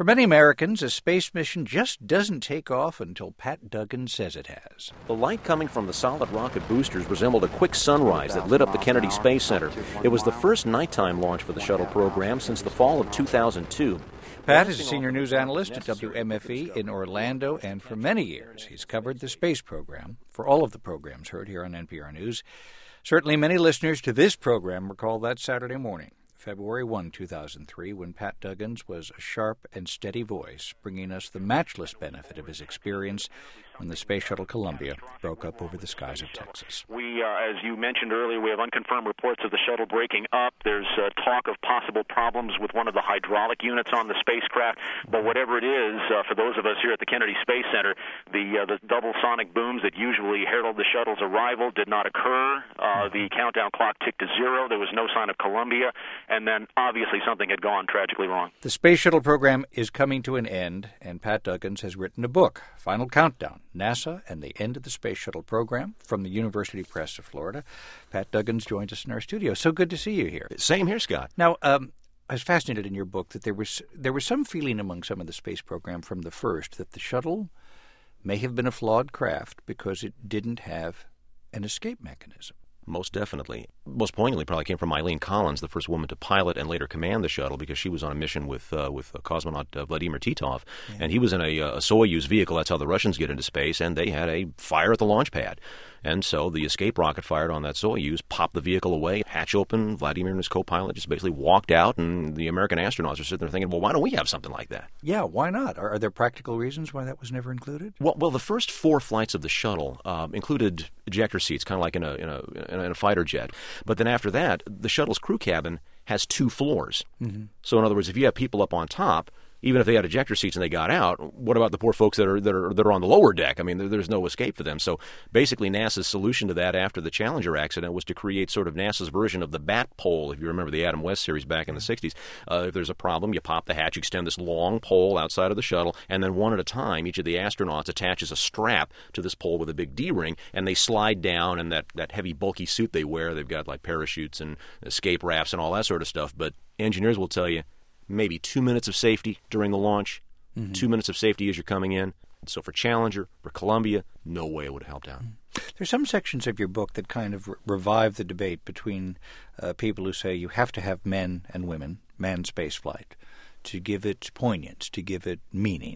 For many Americans, a space mission just doesn't take off until Pat Dugan says it has. The light coming from the solid rocket boosters resembled a quick sunrise that lit up the Kennedy Space Center. It was the first nighttime launch for the shuttle program since the fall of 2002. Pat is a senior news analyst at WMFE in Orlando, and for many years he's covered the space program for all of the programs heard here on NPR News. Certainly many listeners to this program recall that Saturday morning, February 1, 2003, when Pat Duggins was a sharp and steady voice, bringing us the matchless benefit of his experience when the Space Shuttle Columbia broke up over the skies of Texas. We, as you mentioned earlier, we have unconfirmed reports of the shuttle breaking up. There's talk of possible problems with one of the hydraulic units on the spacecraft. But whatever it is, for those of us here at the Kennedy Space Center, the double sonic booms that usually herald the shuttle's arrival did not occur. The countdown clock ticked to zero. There was no sign of Columbia. And then, obviously, something had gone tragically wrong. The Space Shuttle program is coming to an end, and Pat Duggins has written a book, Final Countdown, NASA and the End of the Space Shuttle Program, from the University Press of Florida. Pat Duggins joins us in our studio. So good to see you here. Same here, Scott. Now, I was fascinated in your book that there was some feeling among some of the space program from the first that the shuttle may have been a flawed craft because it didn't have an escape mechanism. Most definitely. Most poignantly probably came from Eileen Collins, the first woman to pilot and later command the shuttle, because she was on a mission with cosmonaut Vladimir Titov, and he was in a Soyuz vehicle. That's how the Russians get into space, and they had a fire at the launch pad. And so the escape rocket fired on that Soyuz, popped the vehicle away, hatch open, Vladimir and his co-pilot just basically walked out, and the American astronauts are sitting there thinking, well, why don't we have something like that? Yeah, why not? Are there practical reasons why that was never included? Well, the first 4 flights of the shuttle included ejector seats, kind of like in a fighter jet. But then after that, the shuttle's crew cabin has 2 floors. Mm-hmm. So in other words, if you have people up on top, even if they had ejector seats and they got out, what about the poor folks that are on the lower deck? I mean, there's no escape for them. So basically, NASA's solution to that after the Challenger accident was to create sort of NASA's version of the bat pole. If you remember the Adam West series back in the 60s, if there's a problem, you pop the hatch, you extend this long pole outside of the shuttle, and then one at a time, each of the astronauts attaches a strap to this pole with a big D-ring, and they slide down, and that heavy, bulky suit they wear, they've got like parachutes and escape rafts and all that sort of stuff. But engineers will tell you, maybe 2 minutes of safety during the launch, 2 minutes of safety as you're coming in. So for Challenger, for Columbia, no way it would have helped out. There's some sections of your book that kind of revive the debate between people who say you have to have men and women, manned spaceflight, to give it poignance, to give it meaning.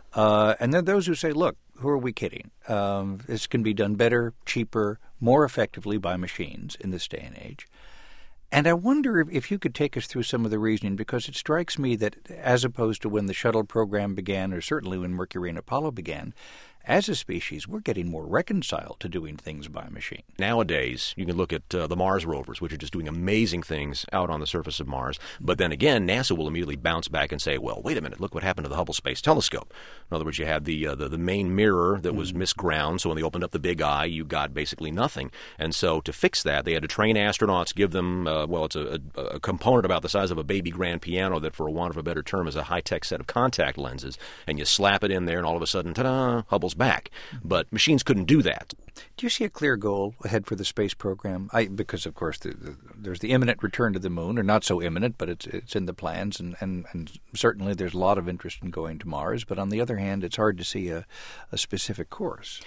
And then those who say, look, who are we kidding? This can be done better, cheaper, more effectively by machines in this day and age. And I wonder if you could take us through some of the reasoning, because it strikes me that as opposed to when the shuttle program began, or certainly when Mercury and Apollo began, as a species, we're getting more reconciled to doing things by machine. Nowadays, you can look at the Mars rovers, which are just doing amazing things out on the surface of Mars. But then again, NASA will immediately bounce back and say, well, wait a minute, look what happened to the Hubble Space Telescope. In other words, you had the main mirror that was misground, so when they opened up the big eye, you got basically nothing. And so to fix that, they had to train astronauts, give them, it's a component about the size of a baby grand piano that, for a want of a better term, is a high-tech set of contact lenses, and you slap it in there, and all of a sudden, ta-da, Hubble's back. But machines couldn't do that. Do you see a clear goal ahead for the space program? Because, of course, there's the imminent return to the moon, or not so imminent, but it's in the plans, and certainly there's a lot of interest in going to Mars. But on the other hand, it's hard to see a specific course.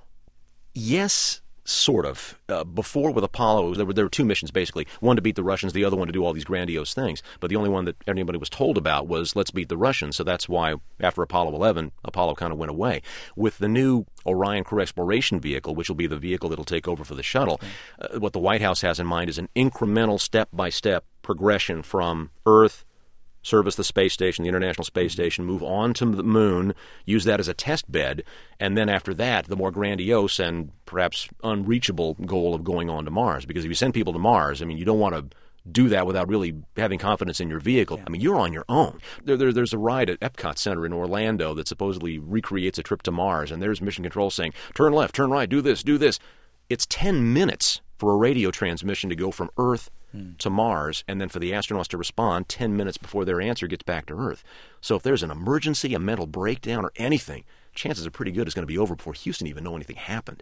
Yes, sort of. Before with Apollo, there were 2 missions, basically. One to beat the Russians, the other one to do all these grandiose things. But the only one that anybody was told about was, let's beat the Russians. So that's why, after Apollo 11, Apollo kind of went away. With the new Orion Crew Exploration Vehicle, which will be the vehicle that will take over for the shuttle, what the White House has in mind is an incremental, step-by-step progression from Earth, service the space station, the International Space Station, move on to the moon, use that as a test bed, and then after that, the more grandiose and perhaps unreachable goal of going on to Mars. Because if you send people to Mars, I mean, you don't want to do that without really having confidence in your vehicle. I mean, you're on your own. There's a ride at Epcot Center in Orlando that supposedly recreates a trip to Mars, and there's mission control saying, turn left, turn right, do this, do this. It's 10 minutes for a radio transmission to go from Earth to Mars, and then for the astronauts to respond 10 minutes before their answer gets back to Earth. So if there's an emergency, a mental breakdown, or anything, chances are pretty good it's going to be over before Houston even know anything happened.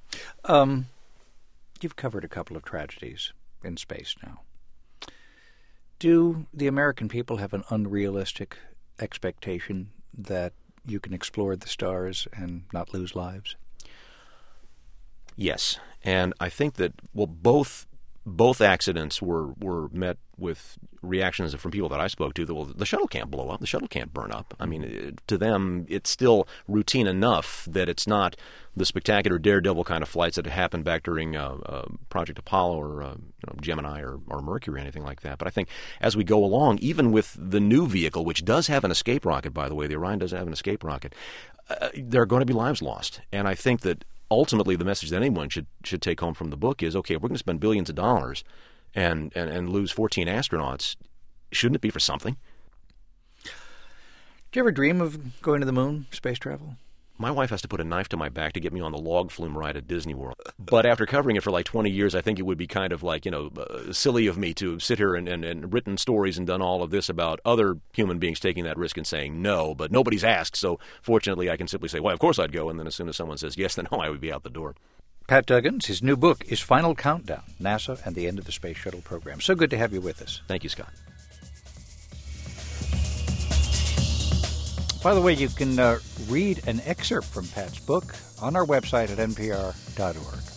You've covered a couple of tragedies in space now. Do the American people have an unrealistic expectation that you can explore the stars and not lose lives? Yes, and I think that both accidents were met with reactions from people that I spoke to that, well, the shuttle can't blow up, the shuttle can't burn up. I mean, to them, it's still routine enough that it's not the spectacular daredevil kind of flights that had happened back during Project Apollo or Gemini or Mercury or anything like that. But I think as we go along, even with the new vehicle, which does have an escape rocket, by the way, the Orion does have an escape rocket, there are going to be lives lost. And I think that ultimately the message that anyone should take home from the book is, okay, if we're going to spend billions of dollars and lose 14 astronauts, shouldn't it be for something? Do you ever dream of going to the moon, space travel? My wife has to put a knife to my back to get me on the log flume ride at Disney World. But after covering it for like 20 years, I think it would be kind of like, silly of me to sit here and written stories and done all of this about other human beings taking that risk and saying no, but nobody's asked. So fortunately, I can simply say, well, of course I'd go. And then as soon as someone says yes, then no, I would be out the door. Pat Duggins, his new book is Final Countdown, NASA and the End of the Space Shuttle Program. So good to have you with us. Thank you, Scott. By the way, you can read an excerpt from Pat's book on our website at npr.org.